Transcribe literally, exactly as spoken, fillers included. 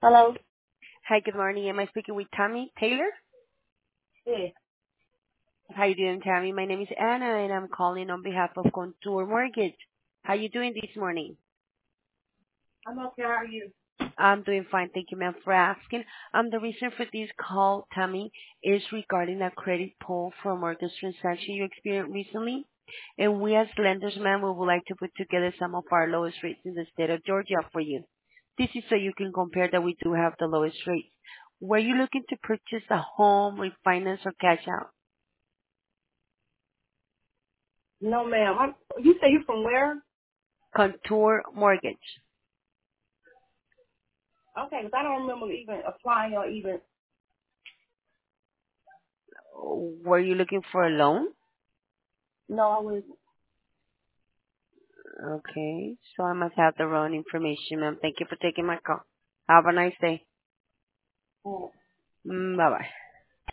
Hello? Hi, good morning. Am I speaking with Tammy Taylor? Yes. How you doing, Tammy? My name is Anna, and I'm calling on behalf of Contour Mortgage. How you doing this morning? I'm okay. How are you? I'm doing fine. Thank you, ma'am, for asking. Um, the reason for this call, Tammy, is regarding a credit pull for a mortgage transaction you experienced recently. And we as lenders, ma'am, we would like to put together some of our lowest rates in the state of Georgia for you. This is so you can compare that we do have the lowest rates. Were you looking to purchase a home, refinance, or cash out? No, ma'am. I'm, you say you're from where? Contour Mortgage. Okay, 'cause I don't remember even applying or even. Were you looking for a loan? No, I was. Okay, so I must have the wrong information, ma'am. Thank you for taking my call. Have a nice day. Oh. Mm, bye bye.